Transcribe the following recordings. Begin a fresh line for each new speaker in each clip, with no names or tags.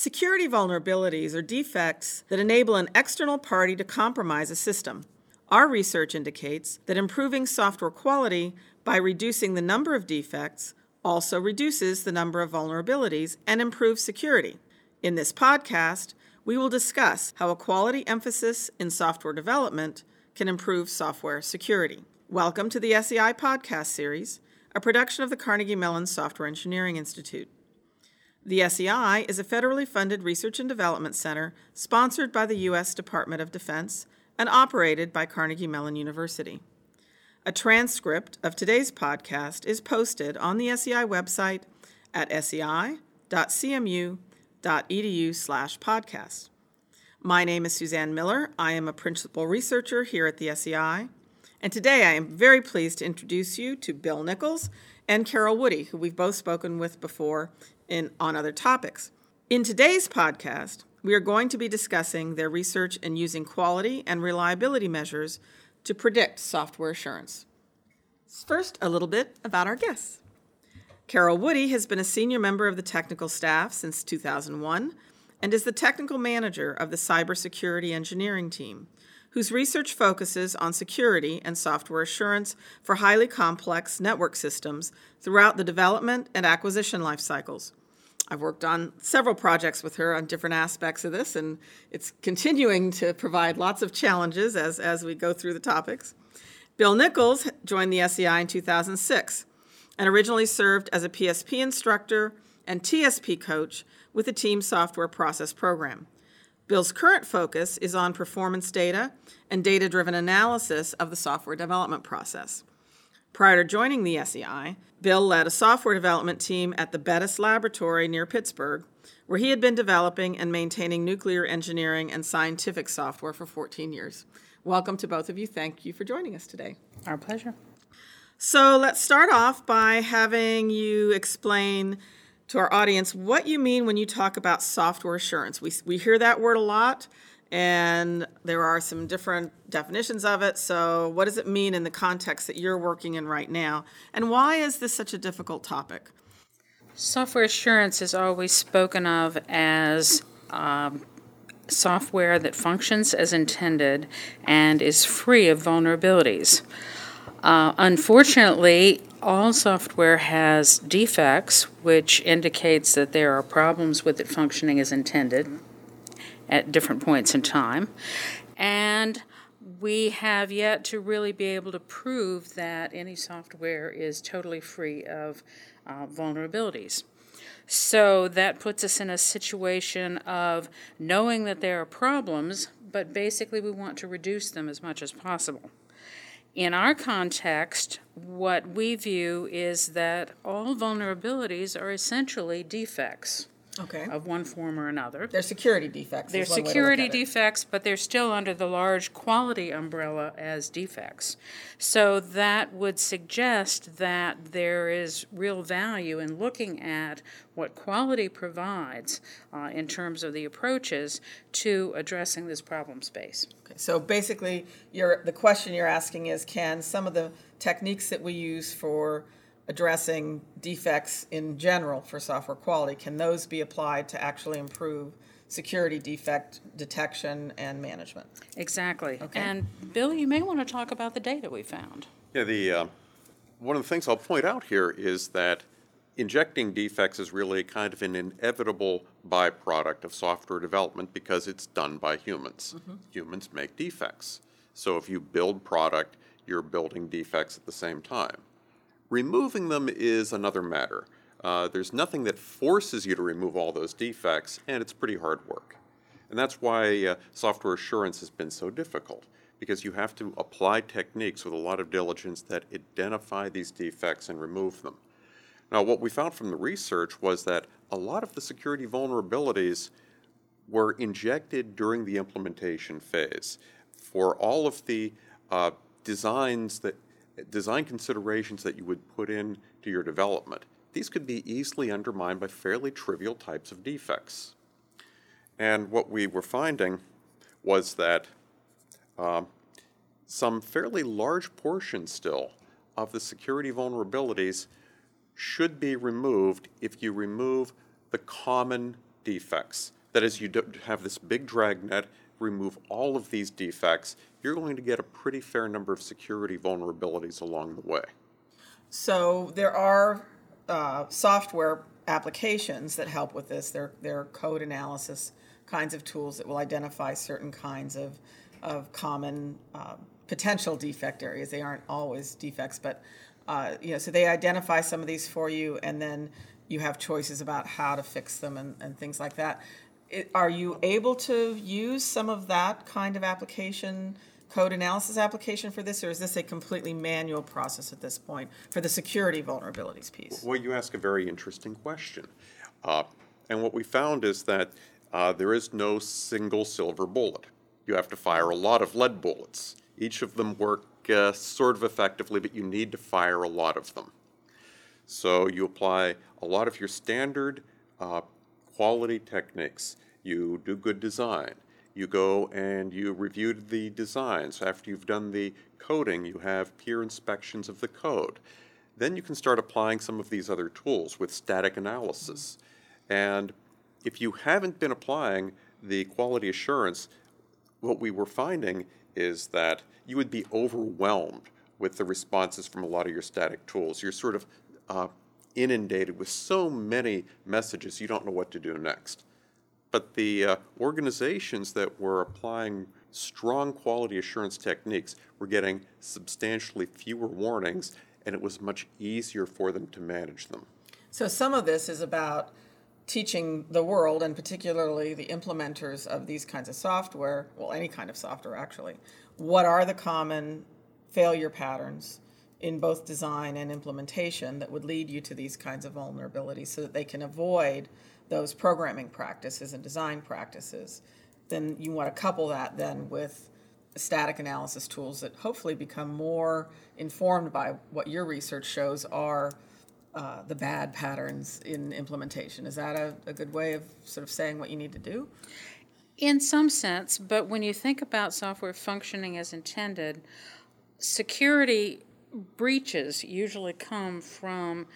Security vulnerabilities are defects that enable an external party to compromise a system. Our research indicates that improving software quality by reducing the number of defects also reduces the number of vulnerabilities and improves security. In this podcast, we will discuss how a quality emphasis in software development can improve software security. Welcome to the SEI podcast series, a production of the Carnegie Mellon Software Engineering Institute. The SEI is a federally funded research and development center sponsored by the U.S. Department of Defense and operated by Carnegie Mellon University. A transcript of today's podcast is posted on the SEI website at sei.cmu.edu/podcast. My name is Suzanne Miller. I am a principal researcher here at the SEI, and today I am very pleased to introduce you to Bill Nichols and Carol Woody, who we've both spoken with before on other topics. In today's podcast, we are going to be discussing their research in using quality and reliability measures to predict software assurance. First, a little bit about our guests. Carol Woody has been a senior member of the technical staff since 2001 and is the technical manager of the cybersecurity engineering team, whose research focuses on security and software assurance for highly complex network systems throughout the development and acquisition life cycles. I've worked on several projects with her on different aspects of this, and it's continuing to provide lots of challenges as we go through the topics. Bill Nichols joined the SEI in 2006 and originally served as a PSP instructor and TSP coach with the Team Software Process Program. Bill's current focus is on performance data and data-driven analysis of the software development process. Prior to joining the SEI, Bill led a software development team at the Bettis Laboratory near Pittsburgh, where he had been developing and maintaining nuclear engineering and scientific software for 14 years. Welcome to both of you. Thank you for joining us today.
Our pleasure.
So let's start off by having you explain to our audience what you mean when you talk about software assurance. We hear that word a lot, and there are some different definitions of it. So what does it mean in the context that you're working in right now? And why is this such a difficult topic?
Software assurance is always spoken of as software that functions as intended and is free of vulnerabilities. Unfortunately, all software has defects, which indicates that there are problems with it functioning as intended at different points in time. And we have yet to really be able to prove that any software is totally free of vulnerabilities. So that puts us in a situation of knowing that there are problems, but basically we want to reduce them as much as possible. In our context, what we view is that all vulnerabilities are essentially defects of one form or another.
They're security defects.
They're security defects, but they're still under the large quality umbrella as defects. So that would suggest that there is real value in looking at what quality provides in terms of the approaches to addressing this problem space.
Okay, so basically, the question you're asking is, can some of the techniques that we use for addressing defects in general for software quality, can those be applied to actually improve security defect detection and management?
Exactly.
Okay.
And Bill, you may want to talk about the data we found.
Yeah, one of the things I'll point out here is that injecting defects is really kind of an inevitable byproduct of software development because it's done by humans. Mm-hmm. Humans make defects. So if you build product, you're building defects at the same time. Removing them is another matter. There's nothing that forces you to remove all those defects, and it's pretty hard work. And that's why software assurance has been so difficult, because you have to apply techniques with a lot of diligence that identify these defects and remove them. Now, what we found from the research was that a lot of the security vulnerabilities were injected during the implementation phase. For all of the design considerations that you would put into your development, these could be easily undermined by fairly trivial types of defects. And what we were finding was that some fairly large portion still of the security vulnerabilities should be removed if you remove the common defects. that as you have this big dragnet, remove all of these defects, you're going to get a pretty fair number of security vulnerabilities along the way.
So there are software applications that help with this. They're code analysis kinds of tools that will identify certain kinds of common potential defect areas. They aren't always defects, but so they identify some of these for you, and then you have choices about how to fix them and things like that. Are you able to use some of that kind of application, code analysis application for this, or is this a completely manual process at this point for the security vulnerabilities piece?
Well, you ask a very interesting question. And what we found is that there is no single silver bullet. You have to fire a lot of lead bullets. Each of them work sort of effectively, but you need to fire a lot of them. So you apply a lot of your standard quality techniques. You do good design. You go and you review the designs. After you've done the coding, you have peer inspections of the code. Then you can start applying some of these other tools with static analysis. And if you haven't been applying the quality assurance, what we were finding is that you would be overwhelmed with the responses from a lot of your static tools. You're sort of inundated with so many messages, you don't know what to do next. But the organizations that were applying strong quality assurance techniques were getting substantially fewer warnings, and it was much easier for them to manage them.
So some of this is about teaching the world, and particularly the implementers of these kinds of software, well, any kind of software actually, what are the common failure patterns in both design and implementation that would lead you to these kinds of vulnerabilities so that they can avoid those programming practices and design practices. Then you want to couple that then with static analysis tools that hopefully become more informed by what your research shows are the bad patterns in implementation. Is that a good way of sort of saying what you need to do?
In some sense, but when you think about software functioning as intended, security breaches usually come from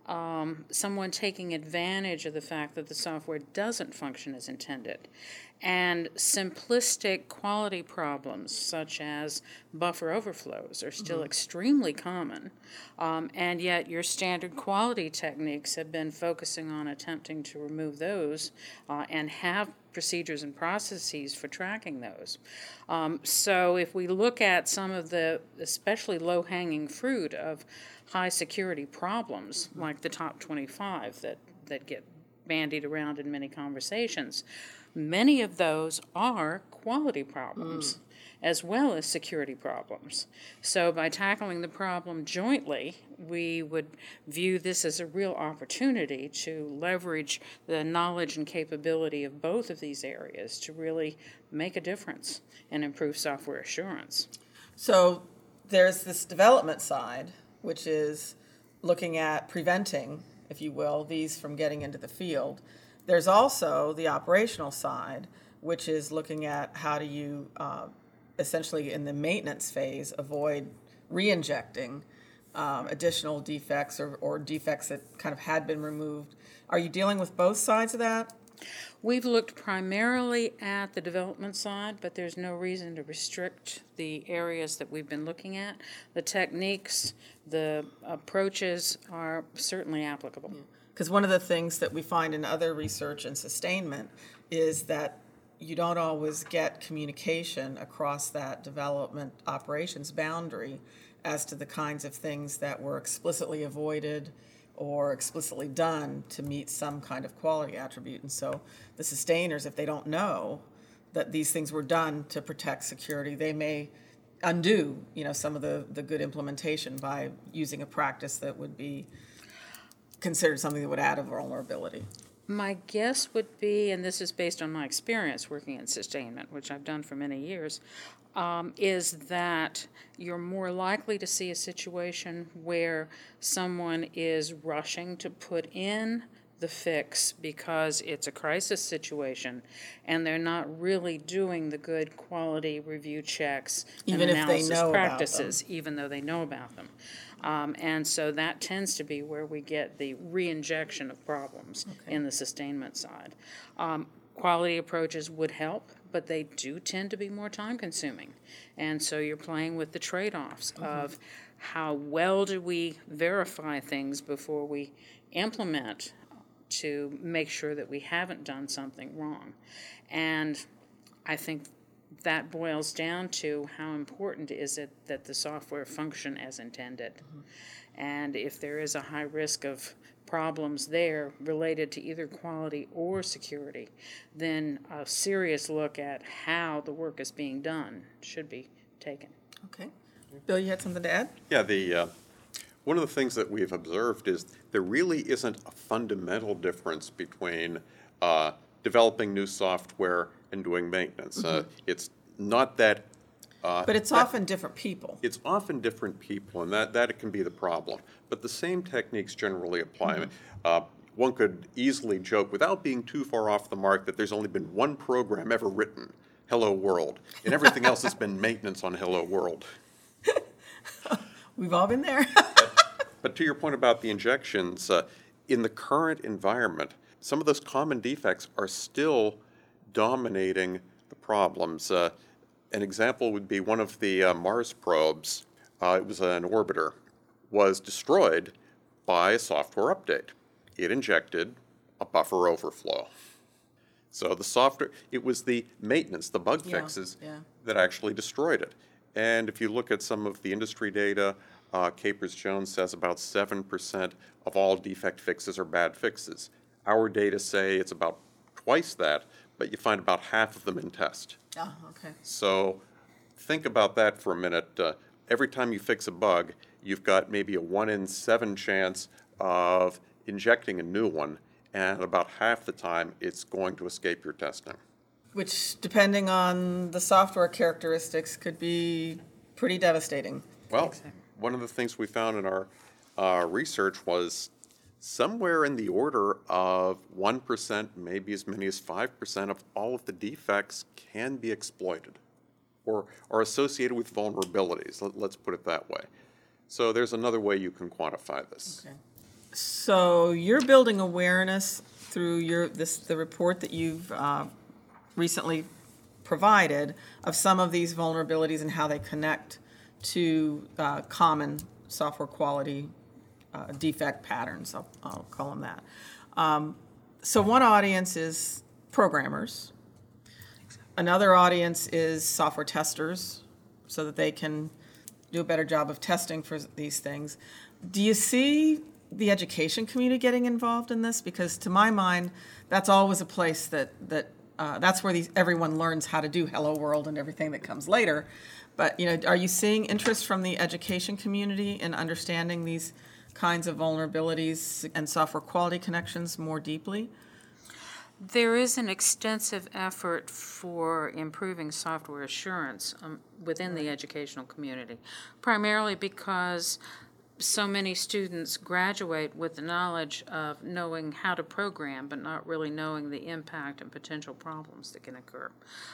someone taking advantage of the fact that the software doesn't function as intended. And simplistic quality problems, such as buffer overflows, are still extremely common. And yet your standard quality techniques have been focusing on attempting to remove those and have procedures and processes for tracking those. So if we look at some of the especially low-hanging fruit of high security problems, like the top 25 that get bandied around in many conversations, many of those are quality problems as well as security problems. So by tackling the problem jointly, we would view this as a real opportunity to leverage the knowledge and capability of both of these areas to really make a difference and improve software assurance.
So there's this development side, which is looking at preventing, if you will, these from getting into the field. There's also the operational side, which is looking at how do you essentially in the maintenance phase avoid re-injecting additional defects or defects that kind of had been removed. Are you dealing with both sides of that?
We've looked primarily at the development side, but there's no reason to restrict the areas that we've been looking at. The techniques, the approaches are certainly applicable.
Because one of the things that we find in other research and sustainment is that you don't always get communication across that development operations boundary as to the kinds of things that were explicitly avoided or explicitly done to meet some kind of quality attribute. And so the sustainers, if they don't know that these things were done to protect security, they may undo, some of the good implementation by using a practice that would be considered something that would add a vulnerability.
My guess would be, and this is based on my experience working in sustainment, which I've done for many years, is that you're more likely to see a situation where someone is rushing to put in the fix because it's a crisis situation and they're not really doing the good quality review checks and analysis practices, even though they know about them. And so that tends to be where we get the re-injection of problems in the sustainment side. quality approaches would help, but they do tend to be more time consuming. And so you're playing with the trade-offs of how well do we verify things before we implement to make sure that we haven't done something wrong. And I think that boils down to how important is it that the software function as intended. And if there is a high risk of problems there related to either quality or security, then a serious look at how the work is being done should be taken.
Okay. Bill, you had something to add?
Yeah, one of the things that we've observed is there really isn't a fundamental difference between developing new software and doing maintenance. It's not that.
But it's often different people.
It's often different people, and that can be the problem. But the same techniques generally apply. One could easily joke, without being too far off the mark, that there's only been one program ever written, Hello World, and everything else has been maintenance on Hello World.
We've all been there.
But to your point about the injections, in the current environment, some of those common defects are still dominating the problems. An example would be one of the Mars probes, it was an orbiter, was destroyed by a software update. It injected a buffer overflow. So the software, it was the maintenance, the bug fixes that actually destroyed it. And if you look at some of the industry data, Capers-Jones says about 7% of all defect fixes are bad fixes. Our data say it's about twice that, but you find about half of them in test.
Oh, okay.
So think about that for a minute. Every time you fix a bug, you've got maybe a 1 in 7 chance of injecting a new one, and about half the time it's going to escape your testing.
Which, depending on the software characteristics, could be pretty devastating.
Well, one of the things we found in our research was somewhere in the order of 1%, maybe as many as 5% of all of the defects can be exploited or are associated with vulnerabilities. Let's put it that way. So there's another way you can quantify this.
Okay. So you're building awareness through the report that you've recently provided of some of these vulnerabilities and how they connect to common software quality defect patterns, I'll call them that. So one audience is programmers. Another audience is software testers, so that they can do a better job of testing for these things. Do you see the education community getting involved in this? Because to my mind, that's always a place that's where everyone learns how to do Hello World and everything that comes later. But are you seeing interest from the education community in understanding these kinds of vulnerabilities and software quality connections more deeply?
There is an extensive effort for improving software assurance within the educational community, primarily because so many students graduate with the knowledge of knowing how to program, but not really knowing the impact and potential problems that can occur.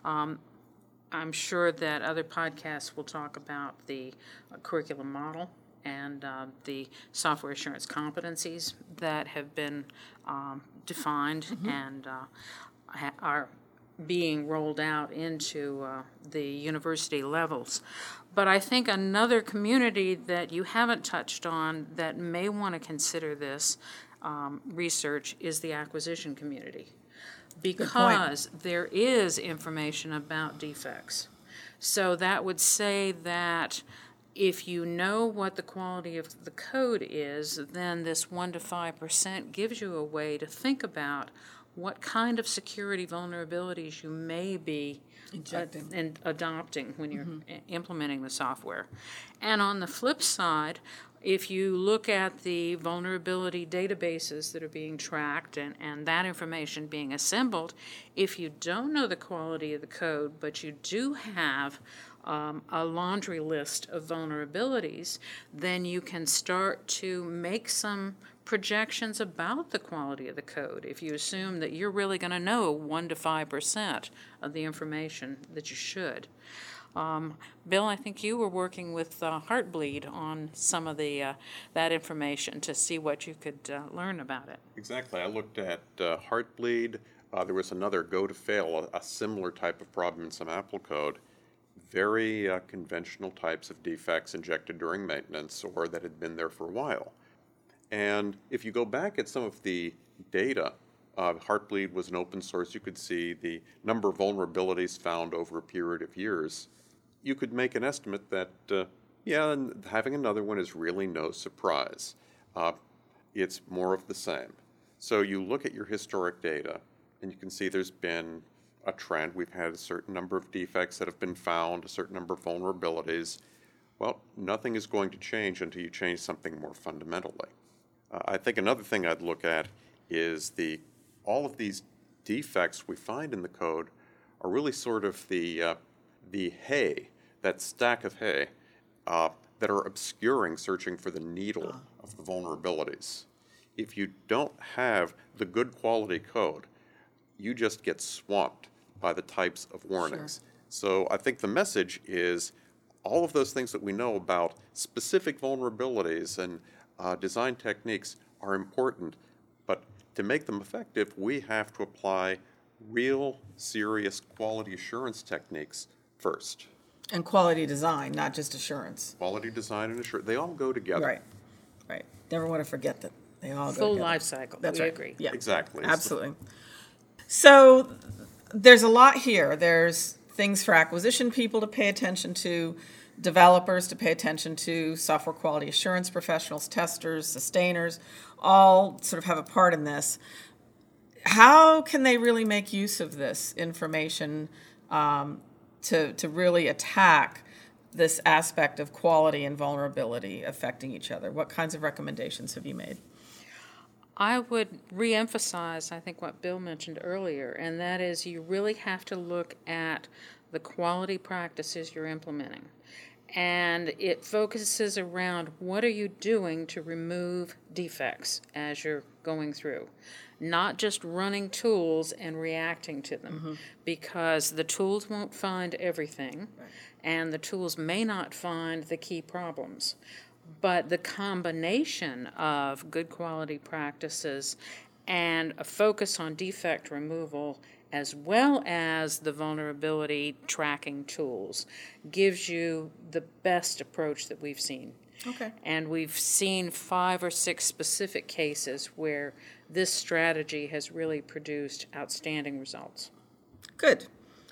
I'm sure that other podcasts will talk about the curriculum model and the software assurance competencies that have been defined and are being rolled out into the university levels. But I think another community that you haven't touched on that may want to consider this research is the acquisition community, because there is information about defects. So that would say that if you know what the quality of the code is, then this 1 to 5% gives you a way to think about what kind of security vulnerabilities you may be and adopting when you're implementing the software. And on the flip side, if you look at the vulnerability databases that are being tracked and that information being assembled, if you don't know the quality of the code, but you do have a laundry list of vulnerabilities, then you can start to make some projections about the quality of the code if you assume that you're really going to know 1 to 5% of the information that you should. Bill, I think you were working with Heartbleed on some of the that information to see what you could learn about it.
Exactly. I looked at Heartbleed. There was another go to fail, a similar type of problem in some Apple code. Very conventional types of defects injected during maintenance or that had been there for a while. And if you go back at some of the data, Heartbleed was an open source. You could see the number of vulnerabilities found over a period of years. You could make an estimate that, and having another one is really no surprise. It's more of the same. So you look at your historic data, and you can see there's been a trend. We've had a certain number of defects that have been found, a certain number of vulnerabilities. Well, nothing is going to change until you change something more fundamentally. I think another thing I'd look at is all of these defects we find in the code are really sort of the hay, that stack of hay, that are obscuring searching for the needle of the vulnerabilities. If you don't have the good quality code, you just get swamped by the types of warnings. Sure. So I think the message is all of those things that we know about specific vulnerabilities and design techniques are important, but to make them effective, we have to apply real, serious quality assurance techniques first.
And quality design, not just assurance.
Quality design and assurance, they all go together.
Right. Never want to forget that they all go
Full
together.
life cycle.
That's
we
right.
agree.
Yeah,
Exactly.
Absolutely. So there's a lot here. There's things for acquisition people to pay attention to, developers to pay attention to, software quality assurance professionals, testers, sustainers, all sort of have a part in this. How can they really make use of this information to really attack this aspect of quality and vulnerability affecting each other? What kinds of recommendations have you made?
I would reemphasize, I think, what Bill mentioned earlier, and that is you really have to look at the quality practices you're implementing. And it focuses around what are you doing to remove defects as you're going through. Not just running tools and reacting to them, because the tools won't find everything, and the tools may not find the key problems. But the combination of good quality practices and a focus on defect removal as well as the vulnerability tracking tools gives you the best approach that we've seen.
Okay.
And we've seen 5 or 6 specific cases where this strategy has really produced outstanding results.
Good.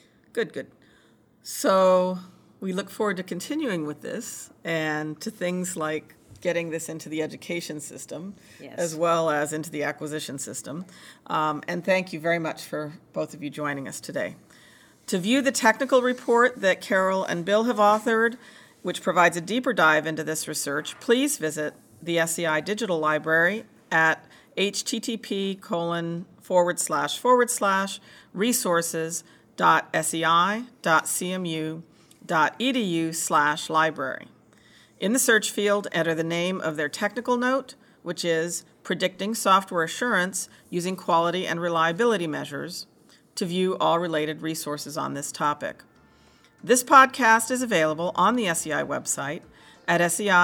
So we look forward to continuing with this and to things like getting this into the education system,
Yes.
as well as into the acquisition system. And thank you very much for both of you joining us today. To view the technical report that Carol and Bill have authored, which provides a deeper dive into this research, please visit the SEI Digital Library at http://resources.sei.cmu.edu/library. In the search field, enter the name of their technical note, which is Predicting Software Assurance Using Quality and Reliability Measures, to view all related resources on this topic. This podcast is available on the SEI website at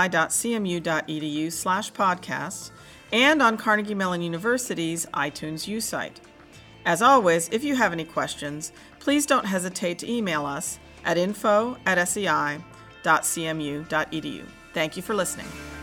sei.cmu.edu/podcasts and on Carnegie Mellon University's iTunes U site. As always, if you have any questions, please don't hesitate to email us at info@sei.cmu.edu. Thank you for listening.